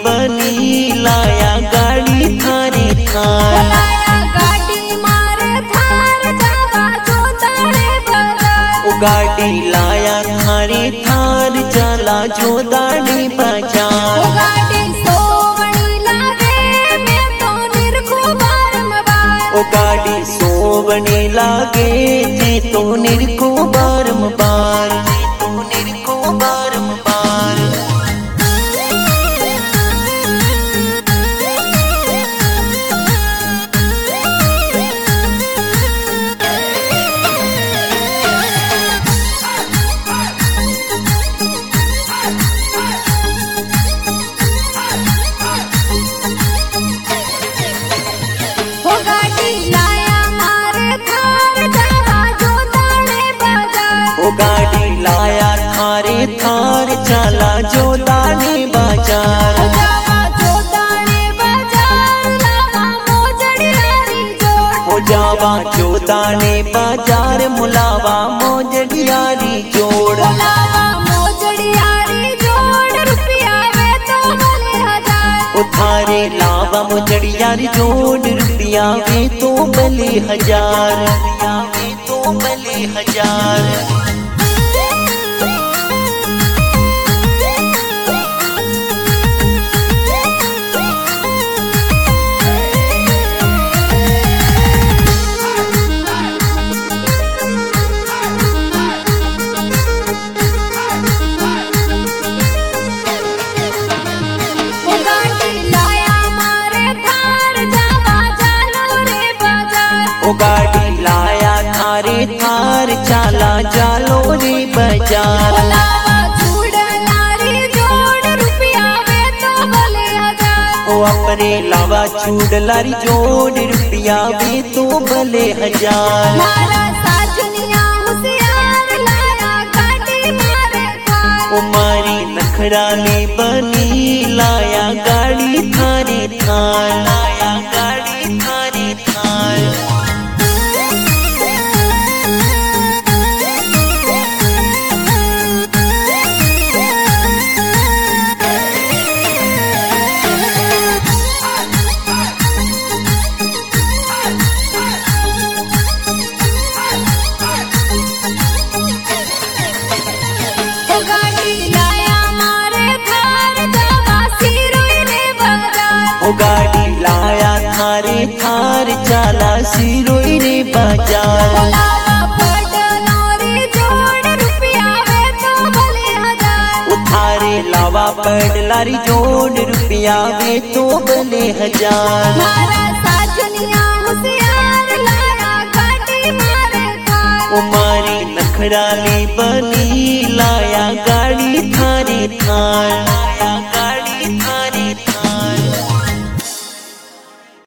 बनी लाया गाड़ी थारे थार। लाया गाड़ी मारे थार जावा जोताड़े बाजार। ओ गाड़ी लाया थारे थार चला जोताड़े बाजार। ओ गाड़ी सोवनी लागे मैं तो निरखो बारंबार। ओ गाड़ी सोवनी लागे मैं तो निरखो बारंबार। ओ गाड़ी लाया मारे थार जावा जोताड़े बाजार। ओ गाड़ी लाया थारे थार चला जोताड़े बाजार। जावा जोताड़े बाजार लावा मोजड़ियारी जोड़। ओ जावा जोताड़े बाजार मुलावा मोजड़ियारी जोड़। लावा मोजड़ियारी जोड़ रुपया वे तो भले हजार। ओ थारे लावा मोजड़ियारी जोड़ रुपया वे तो भले हजार। वे तो भले हजार। ओ गाड़ी लाया मारे थार जावा जालो रे बाजार। ओ गाड़ी लाया थारे थार चला जालो रे बाजार। लावा चूड़लारी जोड़ रुपया वे तो भले हजार। ओ अपने लावा चूड़लारी जोड़ रुपया वे तो भले हजार। मारा साजनिया होशियार लाया गाड़ी मारे थार। ओ मारी नखराली बनी लाया गाड़ी थारे थार। लाया गाड़ी थारे थार। ओ गाड़ी लाया मारे थार जावा सिरोई रे बाजार। ओ गाड़ी लाया थारे थार चला सिरोई रे बाजार। लावा पटनारी जोड़ रुपया वे तो भले हजार। ओ थारे लावा पडलारी जोड़ रुपया वे तो भले हजार। मारा साजनिया होशियार लाया गाड़ी मारे थार। ओ मारी नखराली बनी लाया गाड़ी थारे थार।